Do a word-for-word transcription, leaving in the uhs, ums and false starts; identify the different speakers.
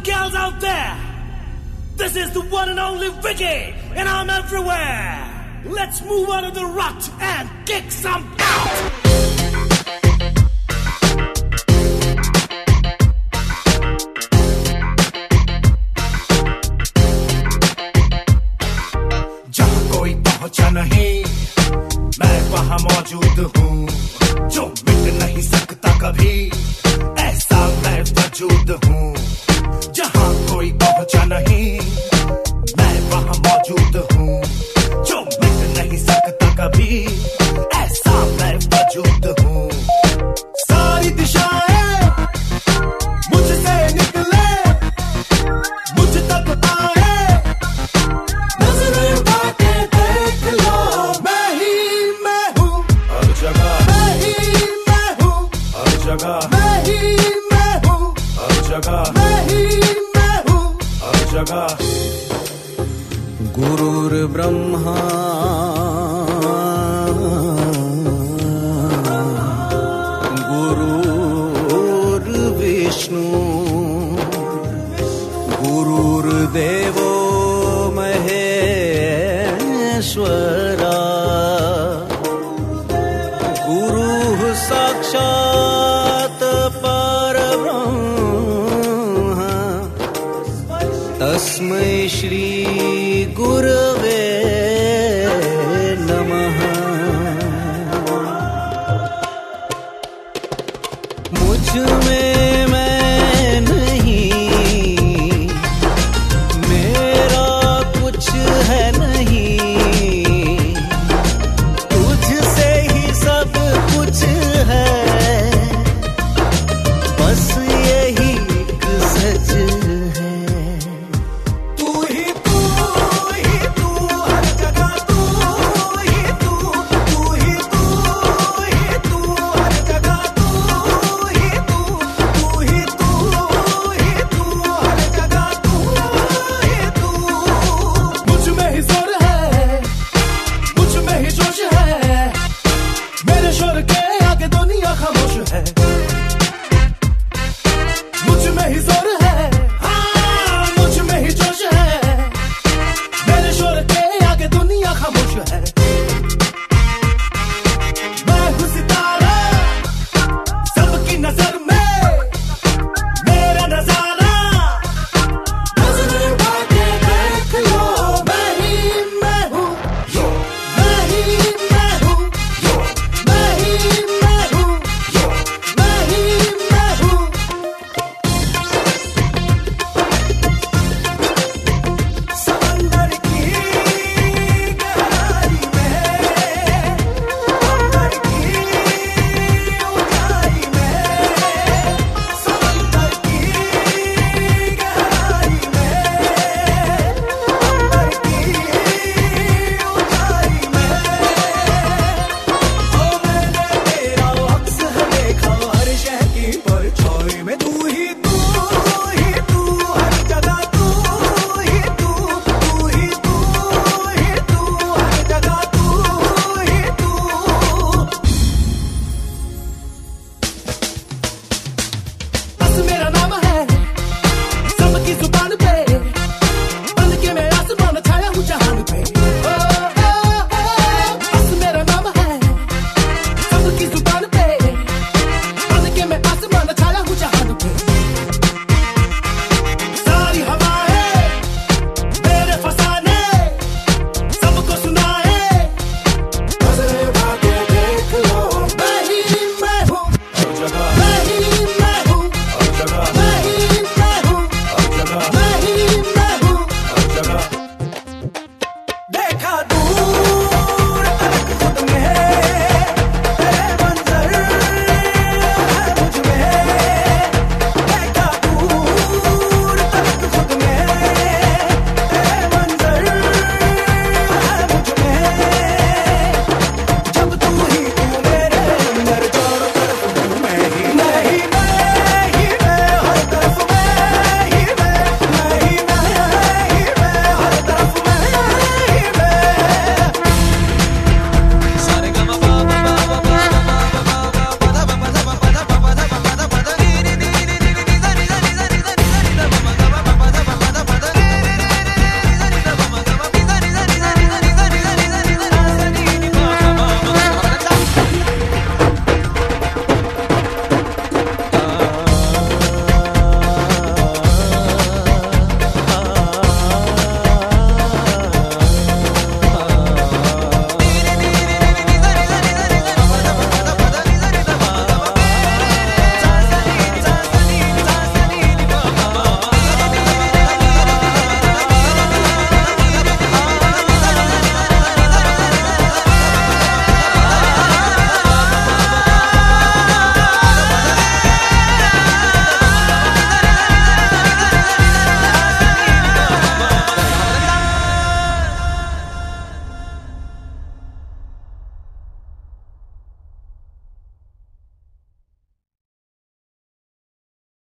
Speaker 1: gals out there. This is the one and only Vicky, and I'm everywhere. Let's move out of the rut and kick some out.
Speaker 2: जहाँ कोई पहुंचा नहीं, मैं वहाँ मौजूद हूँ. जो मिट नहीं सकता कभी, ऐसा मैं वजूद हूँ. जहाँ कोई पहुंचा नहीं, मैं वहाँ मौजूद हूँ. जो मिट नहीं सकता कभी, ऐसा मैं वजूद हूँ. सारी दिशाएं मुझसे निकले, मुझ तक आए. नजरें उठा के देख लो, मैं ही मैं हूँ. हर जगह मैं ही मैं हूँ. हर जगह मैं ही मैं हूँ. हर जगह मैं ही मैं हूँ. हर जगह.
Speaker 3: गुरुर्ब्रह्मा गुरुर्विष्णु गुरुर्देवो महेश्वरा. गुरुः साक्षात् परब्रह्म, तस्मै श्री गुरवे